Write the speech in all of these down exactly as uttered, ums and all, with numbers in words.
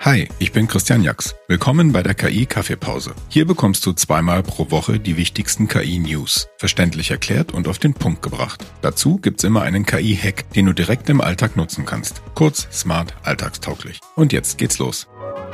Hi, ich bin Christian Jax. Willkommen bei der K I-Kaffeepause. Hier bekommst du zweimal pro Woche die wichtigsten K I-News, verständlich erklärt und auf den Punkt gebracht. Dazu gibt's immer einen K I-Hack, den du direkt im Alltag nutzen kannst. Kurz, smart, alltagstauglich. Und jetzt geht's los.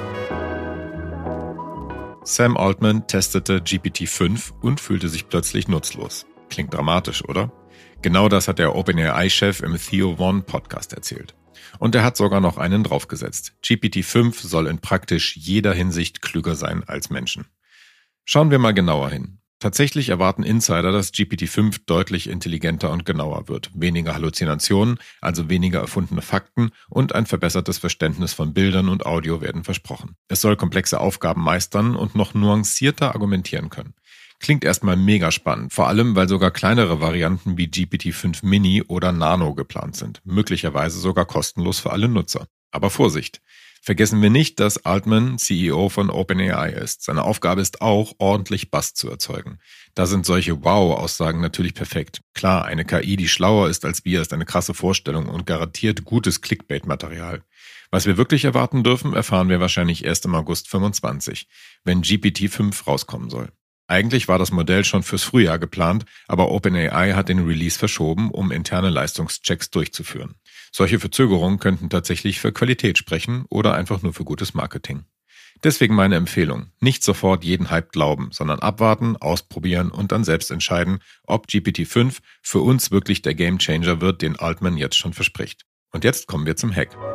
Sam Altman testete G P T fünf und fühlte sich plötzlich nutzlos. Klingt dramatisch, oder? Genau das hat der OpenAI-Chef im Theo Von Podcast erzählt. Und er hat sogar noch einen draufgesetzt. G P T fünf soll in praktisch jeder Hinsicht klüger sein als Menschen. Schauen wir mal genauer hin. Tatsächlich erwarten Insider, dass G P T fünf deutlich intelligenter und genauer wird. Weniger Halluzinationen, also weniger erfundene Fakten und ein verbessertes Verständnis von Bildern und Audio werden versprochen. Es soll komplexe Aufgaben meistern und noch nuancierter argumentieren können. Klingt erstmal mega spannend, vor allem weil sogar kleinere Varianten wie G P T fünf Mini oder Nano geplant sind, möglicherweise sogar kostenlos für alle Nutzer. Aber Vorsicht! Vergessen wir nicht, dass Altman C E O von OpenAI ist. Seine Aufgabe ist auch, ordentlich Buzz zu erzeugen. Da sind solche Wow-Aussagen natürlich perfekt. Klar, eine K I, die schlauer ist als wir, ist eine krasse Vorstellung und garantiert gutes Clickbait-Material. Was wir wirklich erwarten dürfen, erfahren wir wahrscheinlich erst im August fünfundzwanzig, wenn G P T fünf rauskommen soll. Eigentlich war das Modell schon fürs Frühjahr geplant, aber OpenAI hat den Release verschoben, um interne Leistungschecks durchzuführen. Solche Verzögerungen könnten tatsächlich für Qualität sprechen oder einfach nur für gutes Marketing. Deswegen meine Empfehlung, nicht sofort jeden Hype glauben, sondern abwarten, ausprobieren und dann selbst entscheiden, ob G P T fünf für uns wirklich der Gamechanger wird, den Altman jetzt schon verspricht. Und jetzt kommen wir zum Hack.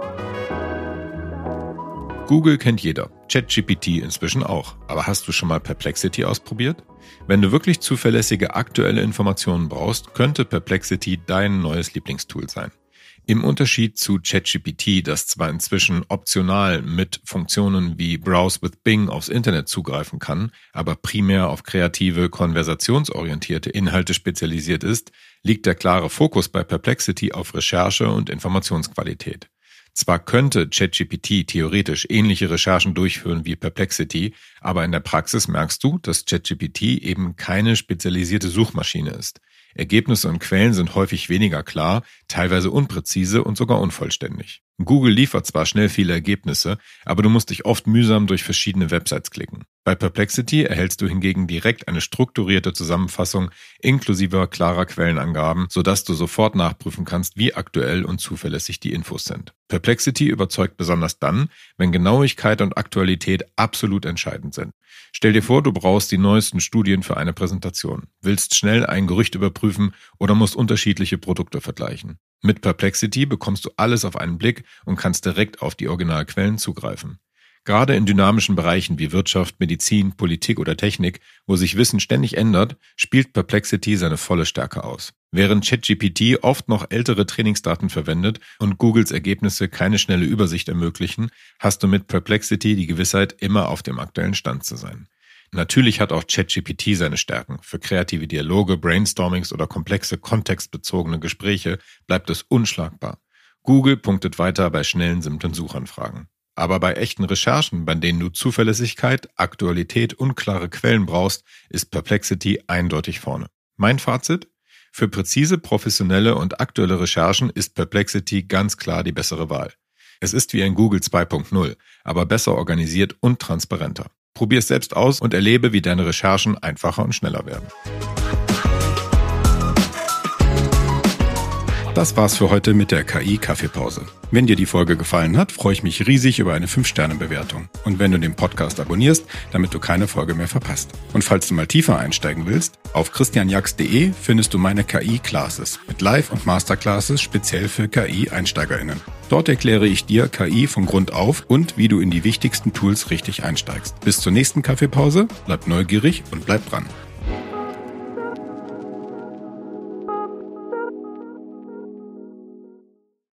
Google kennt jeder, ChatGPT inzwischen auch. Aber hast du schon mal Perplexity ausprobiert? Wenn du wirklich zuverlässige aktuelle Informationen brauchst, könnte Perplexity dein neues Lieblingstool sein. Im Unterschied zu ChatGPT, das zwar inzwischen optional mit Funktionen wie Browse with Bing aufs Internet zugreifen kann, aber primär auf kreative, konversationsorientierte Inhalte spezialisiert ist, liegt der klare Fokus bei Perplexity auf Recherche und Informationsqualität. Zwar könnte ChatGPT theoretisch ähnliche Recherchen durchführen wie Perplexity, aber in der Praxis merkst du, dass ChatGPT eben keine spezialisierte Suchmaschine ist. Ergebnisse und Quellen sind häufig weniger klar, teilweise unpräzise und sogar unvollständig. Google liefert zwar schnell viele Ergebnisse, aber du musst dich oft mühsam durch verschiedene Websites klicken. Bei Perplexity erhältst du hingegen direkt eine strukturierte Zusammenfassung inklusive klarer Quellenangaben, sodass du sofort nachprüfen kannst, wie aktuell und zuverlässig die Infos sind. Perplexity überzeugt besonders dann, wenn Genauigkeit und Aktualität absolut entscheidend sind. Stell dir vor, du brauchst die neuesten Studien für eine Präsentation, willst schnell ein Gerücht überprüfen oder musst unterschiedliche Produkte vergleichen. Mit Perplexity bekommst du alles auf einen Blick und kannst direkt auf die Originalquellen zugreifen. Gerade in dynamischen Bereichen wie Wirtschaft, Medizin, Politik oder Technik, wo sich Wissen ständig ändert, spielt Perplexity seine volle Stärke aus. Während ChatGPT oft noch ältere Trainingsdaten verwendet und Googles Ergebnisse keine schnelle Übersicht ermöglichen, hast du mit Perplexity die Gewissheit, immer auf dem aktuellen Stand zu sein. Natürlich hat auch ChatGPT seine Stärken. Für kreative Dialoge, Brainstormings oder komplexe kontextbezogene Gespräche bleibt es unschlagbar. Google punktet weiter bei schnellen, simplen Suchanfragen. Aber bei echten Recherchen, bei denen du Zuverlässigkeit, Aktualität und klare Quellen brauchst, ist Perplexity eindeutig vorne. Mein Fazit? Für präzise, professionelle und aktuelle Recherchen ist Perplexity ganz klar die bessere Wahl. Es ist wie ein Google zwei Punkt null, aber besser organisiert und transparenter. Probier es selbst aus und erlebe, wie deine Recherchen einfacher und schneller werden. Das war's für heute mit der K I-Kaffeepause. Wenn dir die Folge gefallen hat, freue ich mich riesig über eine fünf Sterne Bewertung. Und wenn du den Podcast abonnierst, damit du keine Folge mehr verpasst. Und falls du mal tiefer einsteigen willst, auf christian jax punkt de findest du meine K I-Classes mit Live- und Masterclasses speziell für K I-EinsteigerInnen. Dort erkläre ich dir K I von Grund auf und wie du in die wichtigsten Tools richtig einsteigst. Bis zur nächsten Kaffeepause, bleib neugierig und bleib dran.